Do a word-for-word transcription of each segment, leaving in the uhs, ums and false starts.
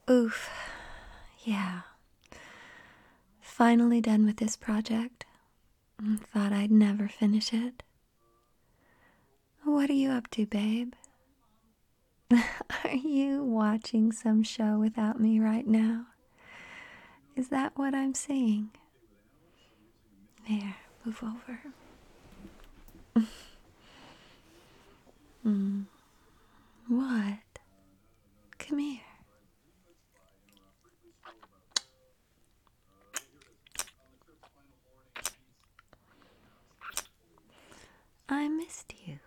Oof. Yeah. Finally done with this project. Mm, Thought I'd never finish it. What are you up to, babe? Are you watching some show without me right now? Is that what I'm seeing? There, move over. Mm. What? Come here. I missed you.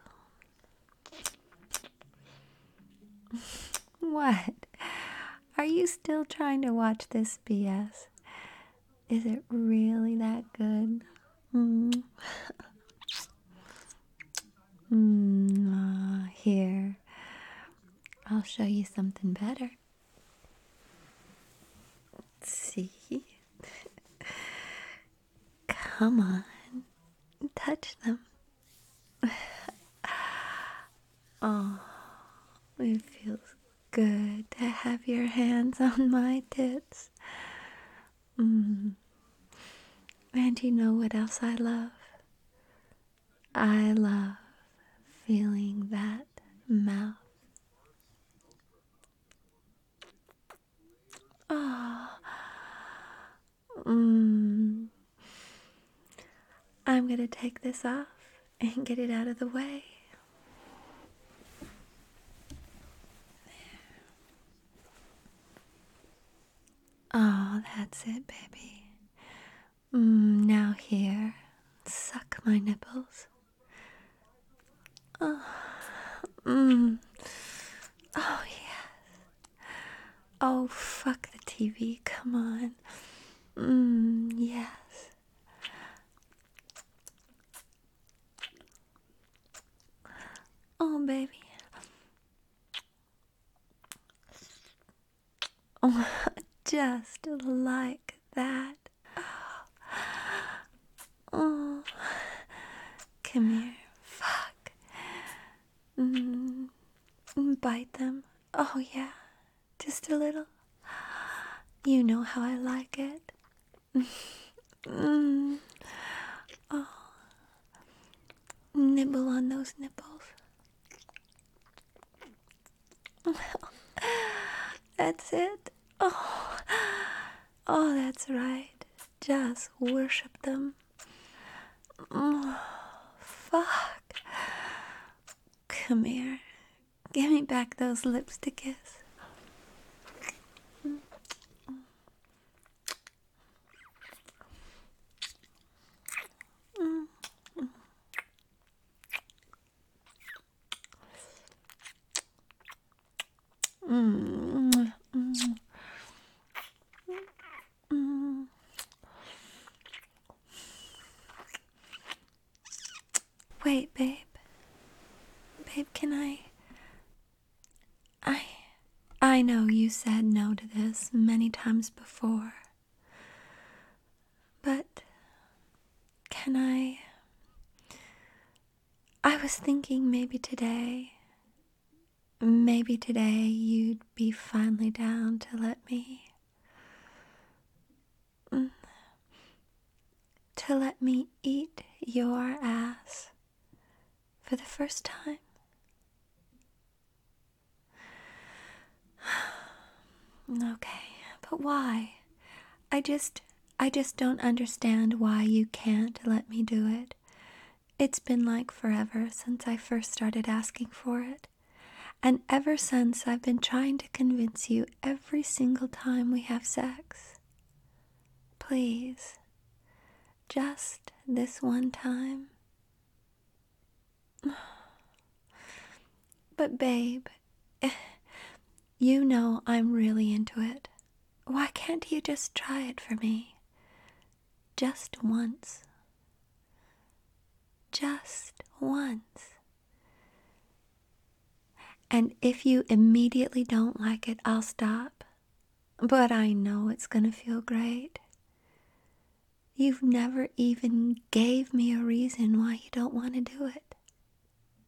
What? Are you still trying to watch this B S? Is it really that good? Mm. Mm, uh, here, I'll show you something better. See? Come on, touch them. Oh, it feels good to have your hands on my tits. Mm. And you know what else I love? I love feeling that mouth. Oh, mm. I'm gonna take this off and get it out of the way. Oh, that's it, baby. Mm, now here, suck my nipples. Oh, mm. Oh, yes. Oh, fuck the T V, come on. Mm, yes. Oh, baby. Oh, just like that. Oh, come here. Fuck. Mm, bite them. Oh, yeah. Just a little. You know how I like it. Mm. Oh, nibble on those nipples. That's it. Oh, oh, that's right. Just worship them. Oh, fuck. Come here. Give me back those lips to kiss. Mm. Mm. Mm. Mm. Wait, babe. Babe, can I... I... I know you said no to this many times before. But... Can I... I was thinking maybe today... Maybe today you'd be finally down to let me... Mm, to let me eat your ass for the first time. Okay, but why? I just, I just don't understand why you can't let me do it. It's been like forever since I first started asking for it. And ever since I've been trying to convince you every single time we have sex. Please, just this one time. But babe, you know I'm really into it. Why can't you just try it for me? Just once. Just once. And if you immediately don't like it, I'll stop. But I know it's gonna feel great. You've never even gave me a reason why you don't want to do it.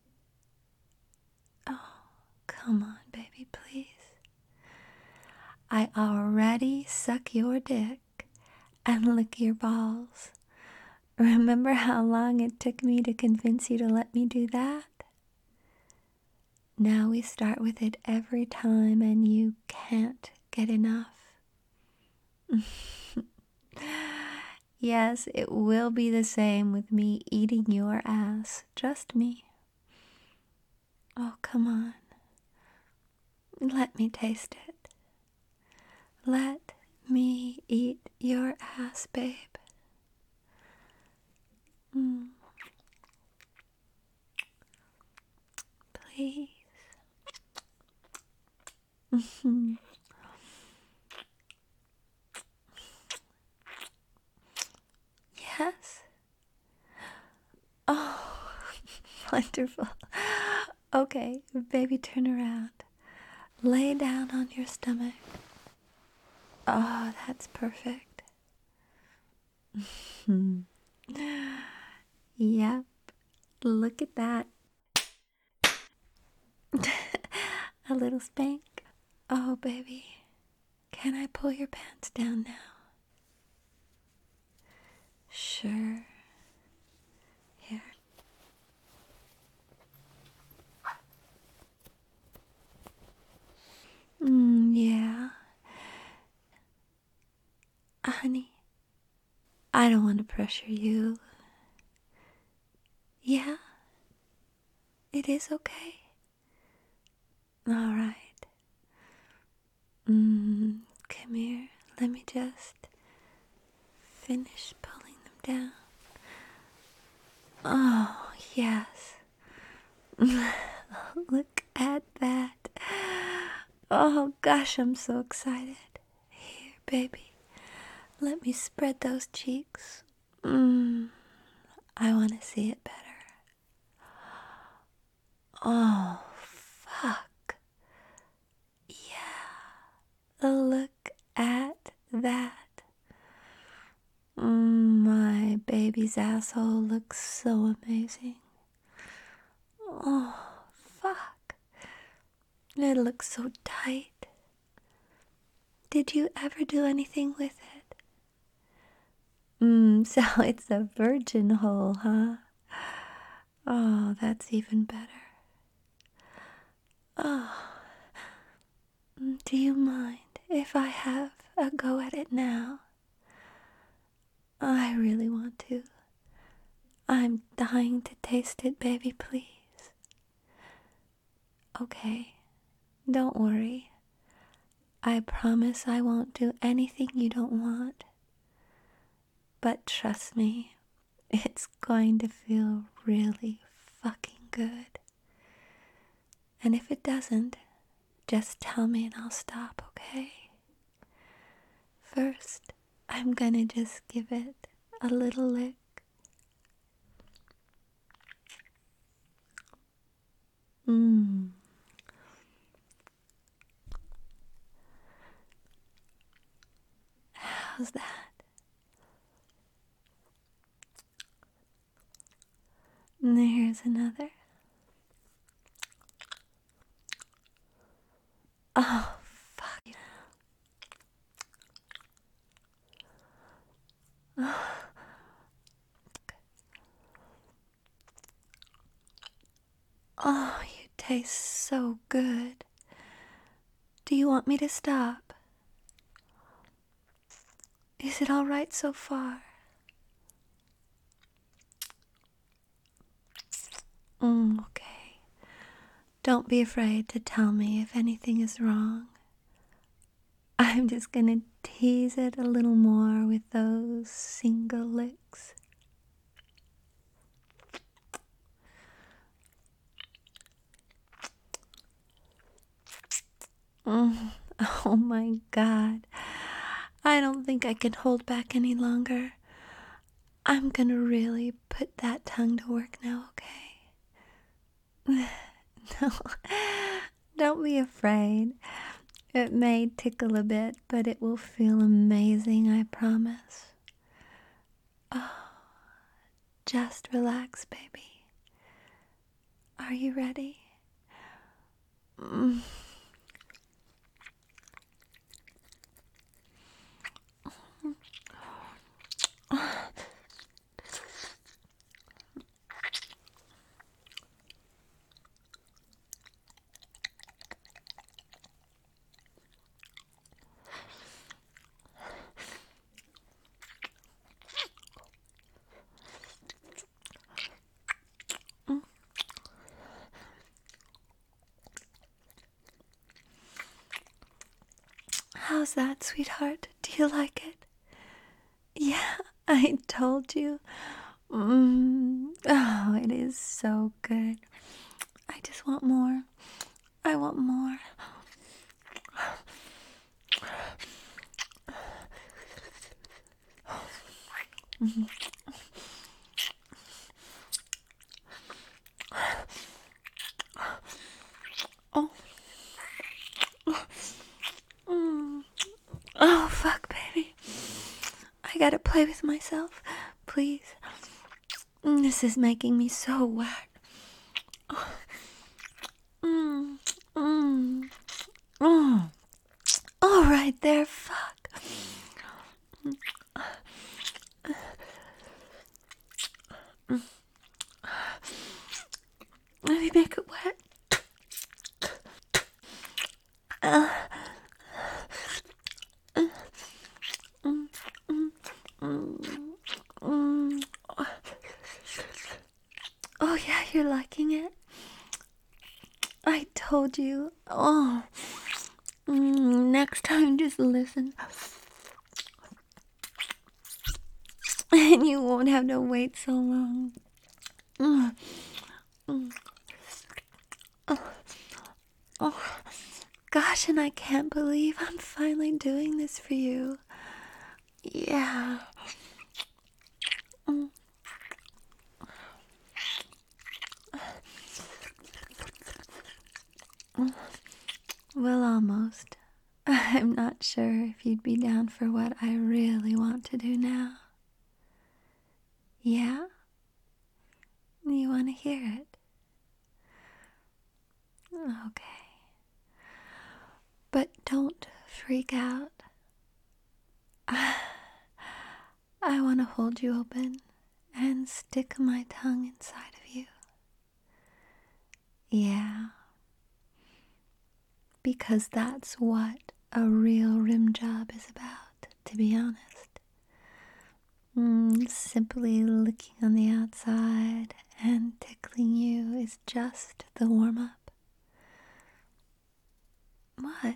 Oh, come on, baby, please. I already suck your dick and lick your balls. Remember how long it took me to convince you to let me do that? Now we start with it every time and you can't get enough. Yes, it will be the same with me eating your ass. Trust me. Oh, come on. Let me taste it. Let me eat your ass, babe. Mm. Please. Yes. Oh, wonderful. Okay, baby, turn around. Lay down on your stomach. Oh, that's perfect. Yep, look at that. A little spank. Oh, baby, can I pull your pants down now? Sure. Here. Mm, yeah. Honey, I don't want to pressure you. Yeah? It is okay? Alright. Mm, come here. Let me just finish pulling them down. Oh, yes. Look at that. Oh, gosh, I'm so excited. Here, baby. Let me spread those cheeks. Mmm. I want to see it better. Oh, fuck. Yeah. Look at that. Mm, my baby's asshole looks so amazing. Oh, fuck. It looks so tight. Did you ever do anything with it? Mmm, so it's a virgin hole, huh? Oh, that's even better. Oh, do you mind if I have a go at it now? I really want to. I'm dying to taste it, baby, please. Okay, don't worry. I promise I won't do anything you don't want. But trust me, it's going to feel really fucking good. And if it doesn't, just tell me and I'll stop, okay? First, I'm gonna just give it a little lick. Mmm. How's that? And here's another. Oh, fuck. Oh, you taste so good. Do you want me to stop? Is it all right so far? Mm, okay. Don't be afraid to tell me if anything is wrong. I'm just gonna tease it a little more with those single licks. Mm, oh my God. I don't think I can hold back any longer. I'm gonna really put that tongue to work now, okay? No, don't be afraid. It may tickle a bit, but it will feel amazing, I promise. Oh, just relax, baby. Are you ready? Mm. How's that, sweetheart? Do you like it? Yeah, I told you. Mm. Oh, it is so good. I just want more. I want more. Mm. Oh. Mm. Oh, fuck, baby. I gotta play with myself. Please. This is making me so wet. Mm. Mm. Mm. All right there, fuck. Let me make it wet. Uh. Mm. Mm. Mm. Mm. Oh, yeah, you're liking it? I told you. Oh. Mm, next time, just listen. And you won't have to wait so long. Mm. Mm. Oh. Oh. Gosh, and I can't believe I'm finally doing this for you. Yeah. Mm. Well, almost. I'm not sure if you'd be down for what I really want to do now. Yeah? You want to hear it? Okay. But don't freak out. I want to hold you open and stick my tongue inside of you. Yeah. Because that's what a real rim job is about, to be honest. Mm, simply licking on the outside and tickling you is just the warm-up. What?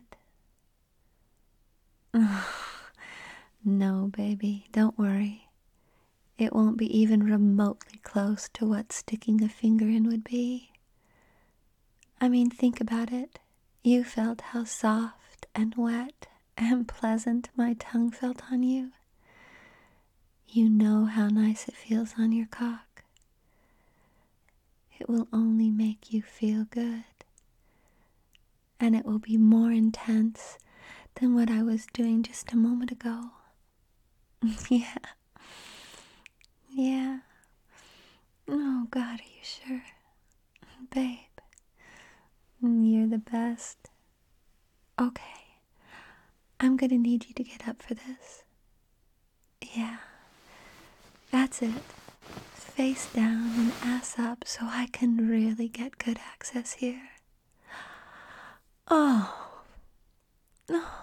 No, baby, don't worry. It won't be even remotely close to what sticking a finger in would be. I mean, think about it. You felt how soft and wet and pleasant my tongue felt on you. You know how nice it feels on your cock. It will only make you feel good. And it will be more intense than what I was doing just a moment ago. Yeah. Yeah. Oh, God, are you sure? Babe, you're the best. Okay. I'm gonna need you to get up for this. Yeah. That's it. Face down and ass up so I can really get good access here. Oh. Oh.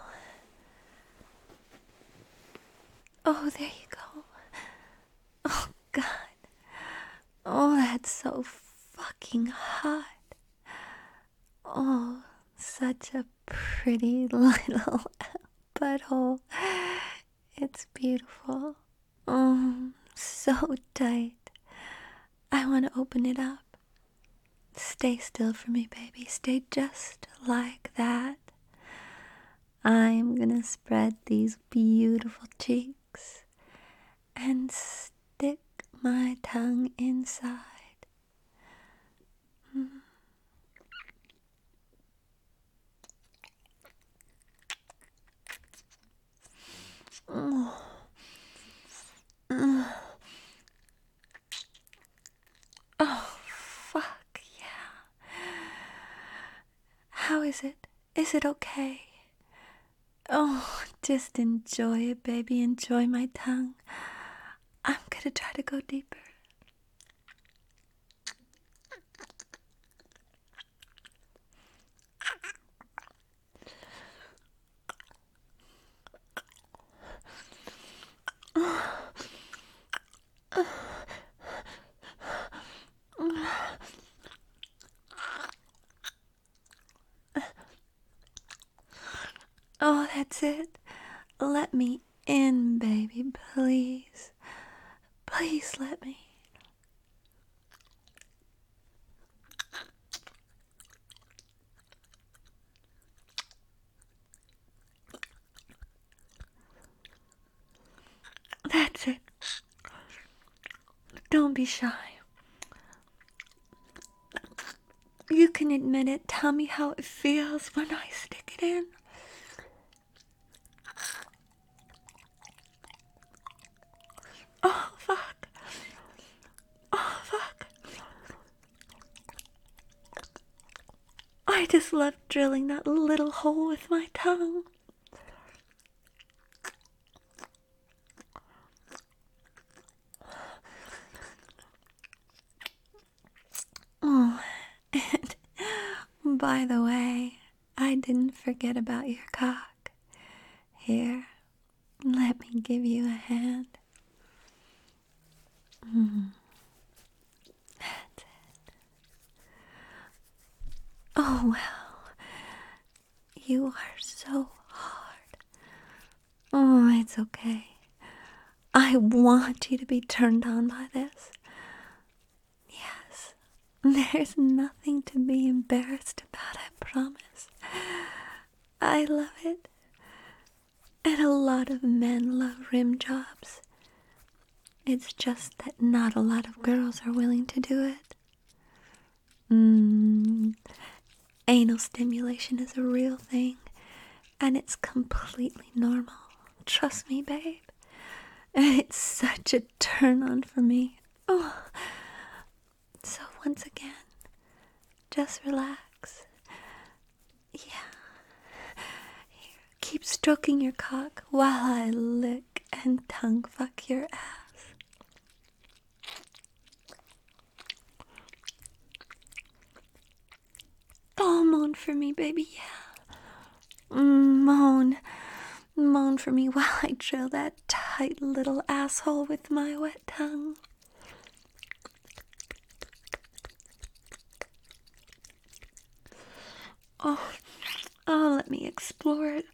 Oh, there you go. Oh, God. Oh, that's so fucking hot. Oh, such a pretty little butthole. It's beautiful. Oh, so tight. I want to open it up. Stay still for me, baby. Stay just like that. I'm gonna spread these beautiful cheeks and stick my tongue inside. Mm. Oh. Mm. Oh, fuck yeah. How is it? Is it okay? Oh, just enjoy it, baby. Enjoy my tongue. I'm gonna try to go deeper. Oh, That's it. Let me in, baby, please. Please let me. That's it. Don't be shy. You can admit it. Tell me how it feels when I stick it in. Oh, fuck. Oh, fuck. I just love drilling that little hole with my tongue. Oh, and by the way, I didn't forget about your cock. Here, let me give you a hand. Mm. That's it. Oh, well, you are so hard. Oh, it's okay. I want you to be turned on by this. Yes, there's nothing to be embarrassed about, I promise. I love it. And a lot of men love rim jobs. It's just that not a lot of girls are willing to do it. Mm, anal stimulation is a real thing, and it's completely normal. Trust me, babe. And it's such a turn on for me. Oh. So once again, just relax. Yeah. Here, keep stroking your cock while I lick and tongue fuck your ass. Oh, moan for me, baby, yeah. Mm, moan. Moan for me while I drill that tight little asshole with my wet tongue. Oh, oh, let me explore it.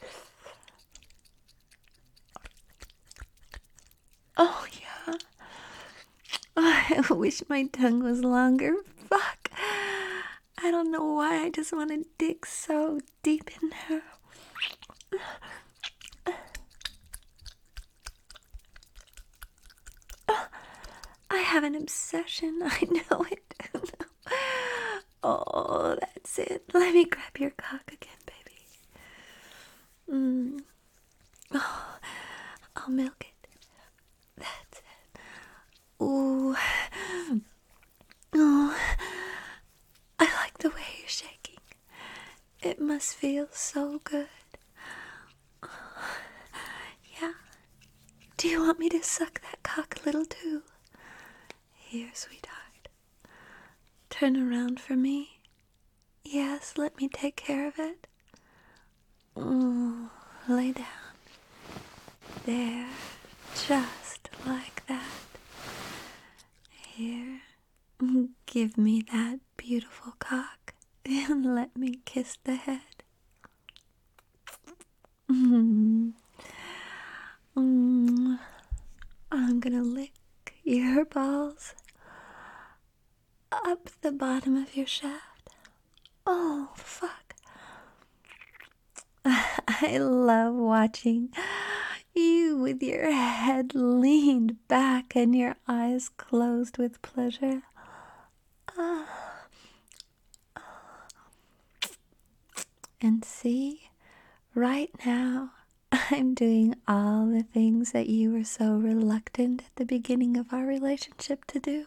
Oh, yeah. Oh, I wish my tongue was longer. Fuck. I don't know why I just want to dig so deep in there. I have an obsession. I know it. Oh, that's it. Let me grab your cock again, baby. Mm. Oh, I'll milk it. That's it. Ooh. Oh, I like the way you're shaking. It must feel so good. Yeah. Do you want me to suck that cock a little too? Here, sweetheart. Turn around for me. Yes, let me take care of it. Oh, lay down. There. Just like that. Here. Give me that beautiful cock and let me kiss the head. Mm. Mm. I'm gonna lick your balls up the bottom of your shaft. Oh, fuck. I love watching you with your head leaned back and your eyes closed with pleasure. Ah. And see, right now, I'm doing all the things that you were so reluctant at the beginning of our relationship to do.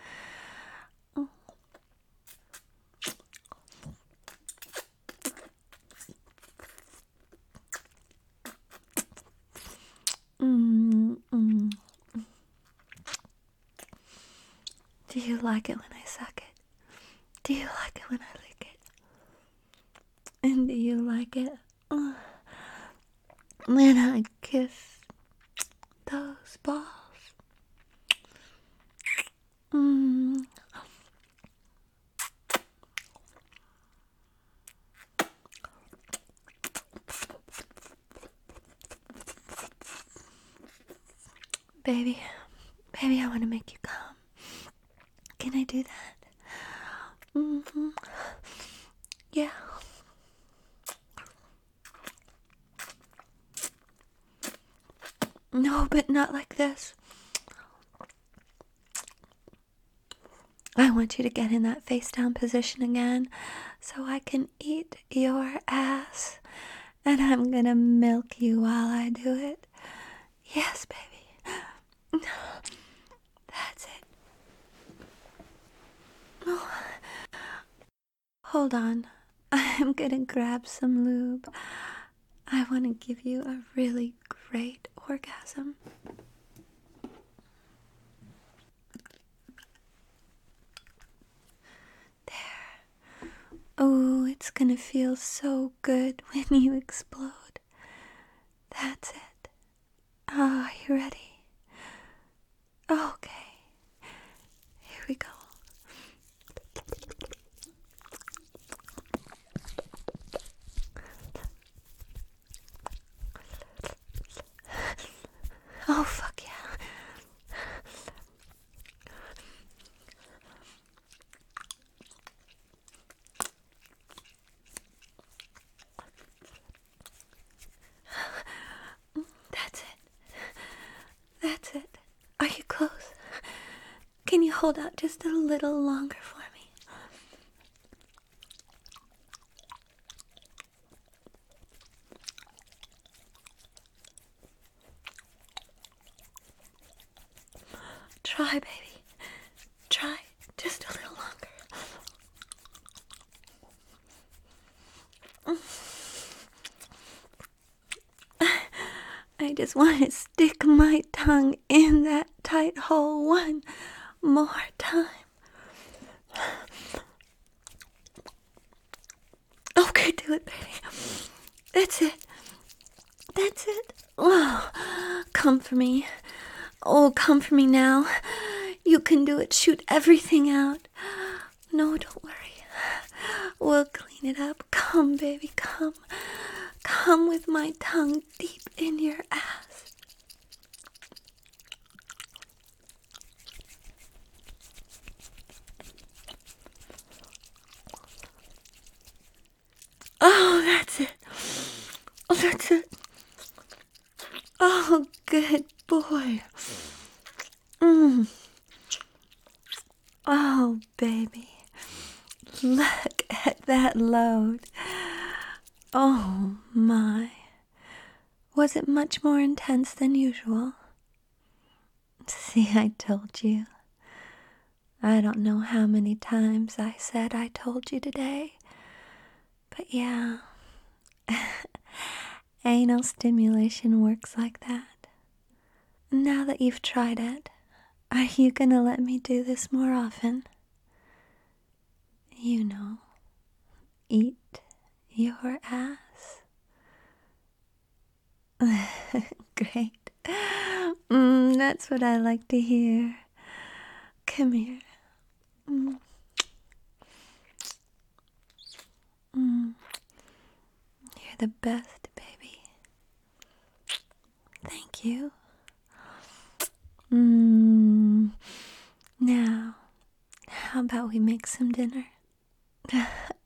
Mm, mm. Do you like it when I suck it? Do you like it when I lick it? And do you like it uh, when I kiss those balls? Mm. Baby, baby, I want to make you come. Can I do that? Mm-hmm. Yeah. No, but not like this. I want you to get in that face down position again so I can eat your ass. And I'm gonna milk you while I do it. Yes, baby. That's it. Oh. Hold on. I'm gonna grab some lube. I want to give you a really great orgasm. There. Oh, it's gonna feel so good when you explode. That's it. Ah, oh, you ready? Okay. Here we go. Oh, fuck yeah. That's it. That's it. Are you close? Can you hold out just a little longer for me? Try, baby. Try just a little longer. I just want to stick my tongue in that tight hole one more time. Okay, do it, baby. That's it. That's it. Oh, come for me. Oh, come for me now. You can do it. Shoot everything out. No, don't worry. We'll clean it up. Come, baby, come. Come with my tongue deep in your ass. Oh, that's it. Oh, that's it. Oh, good boy. Mm. Oh, baby. Look at that load. Oh, my. Was it much more intense than usual? See, I told you. I don't know how many times I said I told you today. But yeah, anal stimulation works like that. Now that you've tried it, are you gonna let me do this more often? You know, eat your ass. Great. Mm, that's what I like to hear. Come here. Mm. Mm. You're the best, baby. Thank you. Mm. Now, how about we make some dinner?